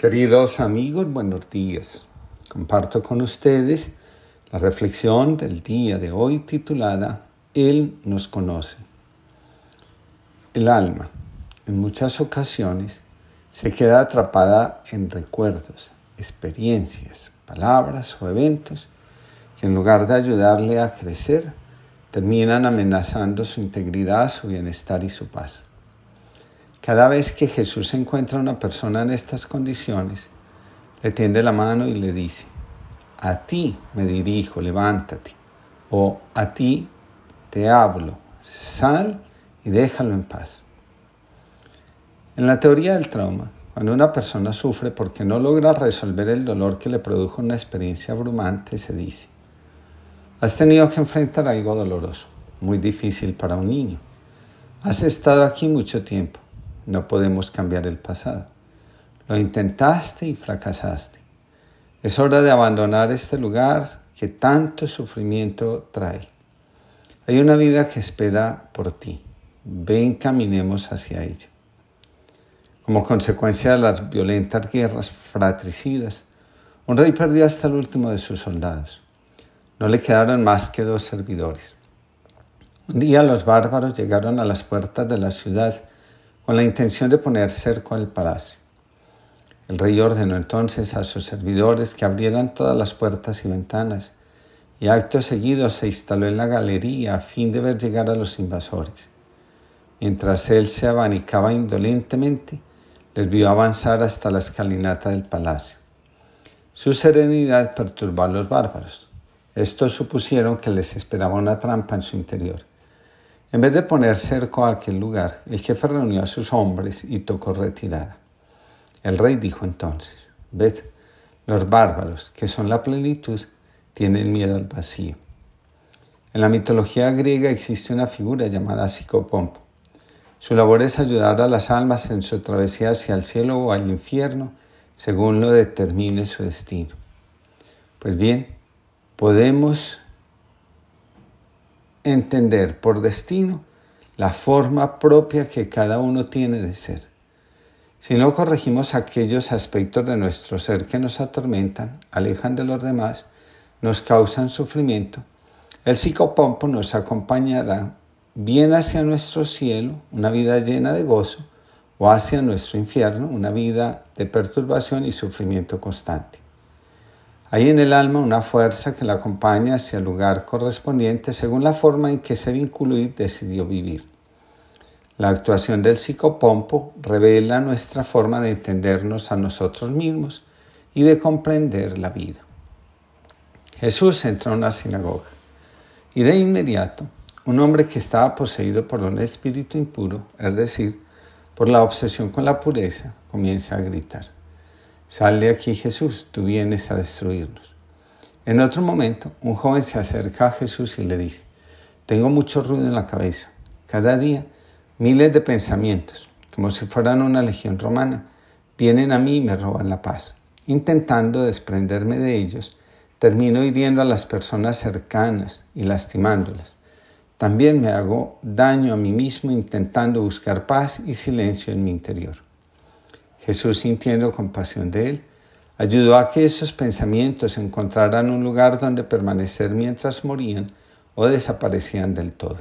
Queridos amigos, buenos días. Comparto con ustedes la reflexión del día de hoy titulada Él nos conoce. El alma, en muchas ocasiones, se queda atrapada en recuerdos, experiencias, palabras o eventos que en lugar de ayudarle a crecer, terminan amenazando su integridad, su bienestar y su paz. Cada vez que Jesús encuentra a una persona en estas condiciones, le tiende la mano y le dice: a ti me dirijo, levántate, o a ti te hablo, sal y déjalo en paz. En la teoría del trauma, cuando una persona sufre porque no logra resolver el dolor que le produjo una experiencia abrumante, se dice: has tenido que enfrentar algo doloroso, muy difícil para un niño. Has estado aquí mucho tiempo. No podemos cambiar el pasado. Lo intentaste y fracasaste. Es hora de abandonar este lugar que tanto sufrimiento trae. Hay una vida que espera por ti. Ven, caminemos hacia ella. Como consecuencia de las violentas guerras fratricidas, un rey perdió hasta el último de sus soldados. No le quedaron más que 2 servidores. Un día los bárbaros llegaron a las puertas de la ciudad con la intención de poner cerco al palacio. El rey ordenó entonces a sus servidores que abrieran todas las puertas y ventanas, y acto seguido se instaló en la galería a fin de ver llegar a los invasores. Mientras él se abanicaba indolentemente, les vio avanzar hasta la escalinata del palacio. Su serenidad perturbó a los bárbaros. Estos supusieron que les esperaba una trampa en su interior. En vez de poner cerco a aquel lugar, el jefe reunió a sus hombres y tocó retirada. El rey dijo entonces: ved, los bárbaros, que son la plenitud, tienen miedo al vacío. En la mitología griega existe una figura llamada Psicopompo. Su labor es ayudar a las almas en su travesía hacia el cielo o al infierno, según lo determine su destino. Pues bien, podemos entender por destino la forma propia que cada uno tiene de ser. Si no corregimos aquellos aspectos de nuestro ser que nos atormentan, alejan de los demás, nos causan sufrimiento, el psicopompo nos acompañará bien hacia nuestro cielo, una vida llena de gozo, o hacia nuestro infierno, una vida de perturbación y sufrimiento constante. Hay en el alma una fuerza que la acompaña hacia el lugar correspondiente según la forma en que se vinculó y decidió vivir. La actuación del psicopompo revela nuestra forma de entendernos a nosotros mismos y de comprender la vida. Jesús entró a una sinagoga y de inmediato un hombre que estaba poseído por un espíritu impuro, es decir, por la obsesión con la pureza, comienza a gritar: sal de aquí, Jesús, tú vienes a destruirnos. En otro momento, un joven se acerca a Jesús y le dice: tengo mucho ruido en la cabeza. Cada día, miles de pensamientos, como si fueran una legión romana, vienen a mí y me roban la paz. Intentando desprenderme de ellos, termino hiriendo a las personas cercanas y lastimándolas. También me hago daño a mí mismo intentando buscar paz y silencio en mi interior. Jesús, sintiendo compasión de él, ayudó a que esos pensamientos encontraran un lugar donde permanecer mientras morían o desaparecían del todo.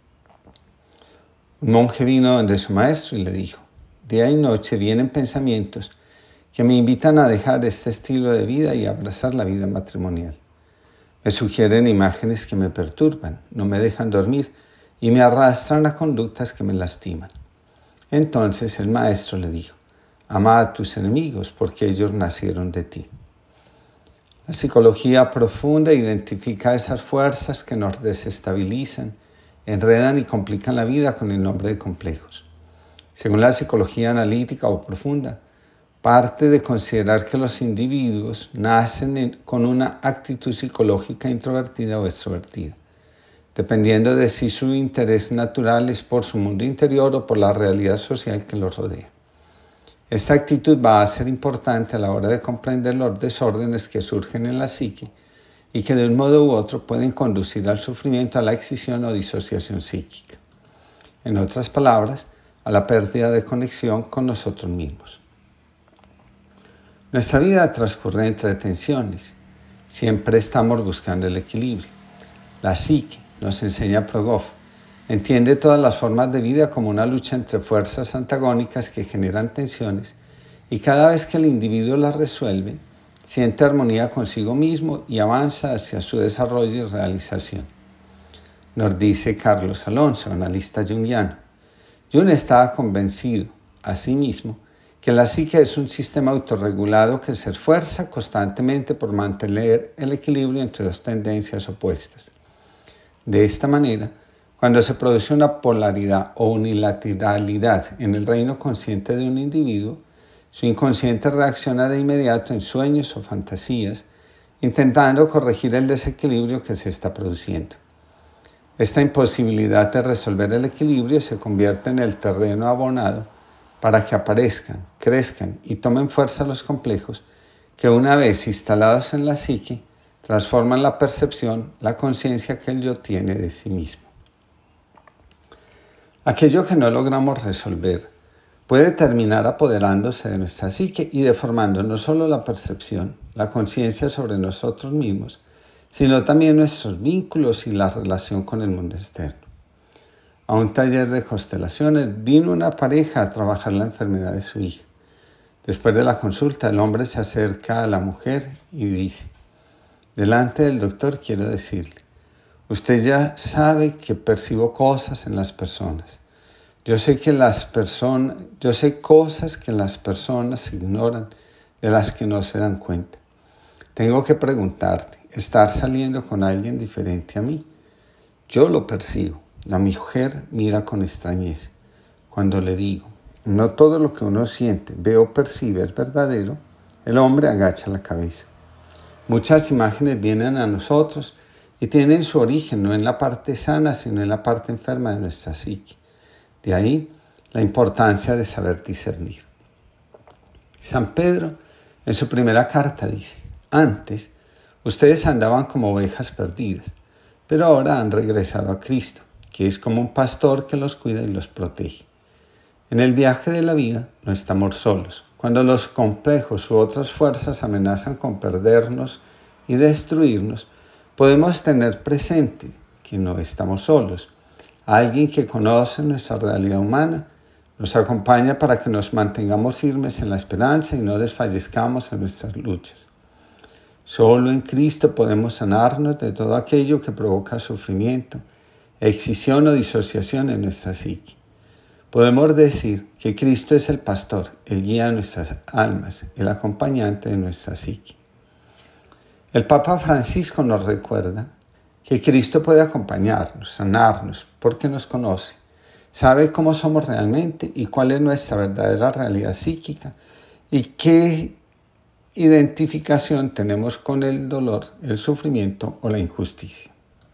Un monje vino donde su maestro y le dijo: día y noche vienen pensamientos que me invitan a dejar este estilo de vida y abrazar la vida matrimonial. Me sugieren imágenes que me perturban, no me dejan dormir y me arrastran a conductas que me lastiman. Entonces el maestro le dijo: ama a tus enemigos porque ellos nacieron de ti. La psicología profunda identifica esas fuerzas que nos desestabilizan, enredan y complican la vida con el nombre de complejos. Según la psicología analítica o profunda, parte de considerar que los individuos nacen con una actitud psicológica introvertida o extrovertida, dependiendo de si su interés natural es por su mundo interior o por la realidad social que los rodea. Esta actitud va a ser importante a la hora de comprender los desórdenes que surgen en la psique y que de un modo u otro pueden conducir al sufrimiento, a la excisión o disociación psíquica. En otras palabras, a la pérdida de conexión con nosotros mismos. Nuestra vida transcurre entre tensiones. Siempre estamos buscando el equilibrio. La psique, nos enseña Progov, entiende todas las formas de vida como una lucha entre fuerzas antagónicas que generan tensiones, y cada vez que el individuo las resuelve, siente armonía consigo mismo y avanza hacia su desarrollo y realización. Nos dice Carlos Alonso, analista junguiano. Jung estaba convencido, asimismo, que la psique es un sistema autorregulado que se esfuerza constantemente por mantener el equilibrio entre dos tendencias opuestas. De esta manera, cuando se produce una polaridad o unilateralidad en el reino consciente de un individuo, su inconsciente reacciona de inmediato en sueños o fantasías, intentando corregir el desequilibrio que se está produciendo. Esta imposibilidad de resolver el equilibrio se convierte en el terreno abonado para que aparezcan, crezcan y tomen fuerza los complejos que, una vez instalados en la psique, transforman la percepción, la conciencia que el yo tiene de sí mismo. Aquello que no logramos resolver puede terminar apoderándose de nuestra psique y deformando no solo la percepción, la conciencia sobre nosotros mismos, sino también nuestros vínculos y la relación con el mundo externo. A un taller de constelaciones vino una pareja a trabajar la enfermedad de su hija. Después de la consulta, el hombre se acerca a la mujer y dice: delante del doctor quiero decirle, usted ya sabe que percibo cosas en las personas. Yo sé cosas que las personas ignoran, de las que no se dan cuenta. Tengo que preguntarte, ¿estar saliendo con alguien diferente a mí? Yo lo percibo. La mujer mira con extrañeza. Cuando le digo, no todo lo que uno siente, ve o percibe es verdadero, el hombre agacha la cabeza. Muchas imágenes vienen a nosotros y tienen su origen no en la parte sana, sino en la parte enferma de nuestra psique. De ahí la importancia de saber discernir. San Pedro, en su primera carta, dice: antes, ustedes andaban como ovejas perdidas, pero ahora han regresado a Cristo, que es como un pastor que los cuida y los protege. En el viaje de la vida no estamos solos. Cuando los complejos u otras fuerzas amenazan con perdernos y destruirnos, podemos tener presente que no estamos solos. Alguien que conoce nuestra realidad humana nos acompaña para que nos mantengamos firmes en la esperanza y no desfallezcamos en nuestras luchas. Solo en Cristo podemos sanarnos de todo aquello que provoca sufrimiento, excisión o disociación en nuestra psique. Podemos decir que Cristo es el pastor, el guía de nuestras almas, el acompañante de nuestra psique. El Papa Francisco nos recuerda que Cristo puede acompañarnos, sanarnos, porque nos conoce, sabe cómo somos realmente y cuál es nuestra verdadera realidad psíquica y qué identificación tenemos con el dolor, el sufrimiento o la injusticia.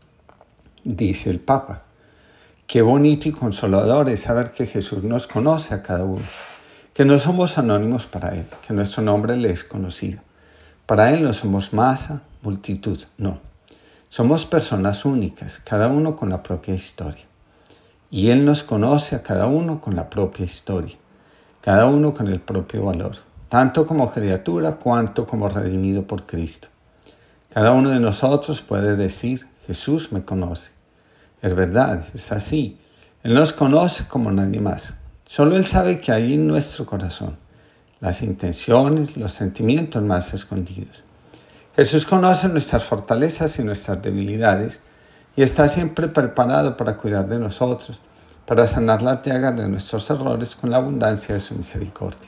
Dice el Papa: qué bonito y consolador es saber que Jesús nos conoce a cada uno, que no somos anónimos para Él, que nuestro nombre le es conocido. Para Él no somos masa, multitud, no. Somos personas únicas, cada uno con la propia historia. Y Él nos conoce a cada uno con la propia historia, cada uno con el propio valor, tanto como criatura cuanto como redimido por Cristo. Cada uno de nosotros puede decir: Jesús me conoce. Es verdad, es así. Él nos conoce como nadie más. Solo Él sabe que hay en nuestro corazón las intenciones, los sentimientos más escondidos. Jesús conoce nuestras fortalezas y nuestras debilidades y está siempre preparado para cuidar de nosotros, para sanar las llagas de nuestros errores con la abundancia de su misericordia.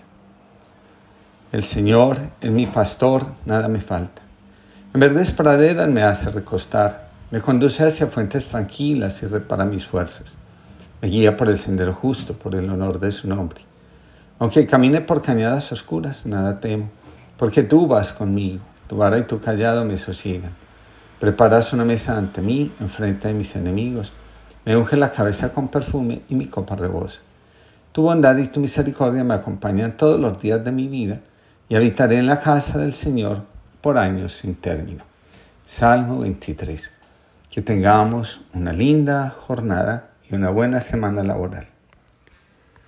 El Señor es mi pastor, nada me falta. En verdes praderas me hace recostar, me conduce hacia fuentes tranquilas y repara mis fuerzas. Me guía por el sendero justo, por el honor de su nombre. Aunque camine por cañadas oscuras, nada temo, porque tú vas conmigo. Tu vara y tu callado me sosiegan. Preparas una mesa ante mí, enfrente de mis enemigos. Me unge la cabeza con perfume y mi copa rebosa. Tu bondad y tu misericordia me acompañan todos los días de mi vida y habitaré en la casa del Señor por años sin término. Salmo 23. Que tengamos una linda jornada y una buena semana laboral.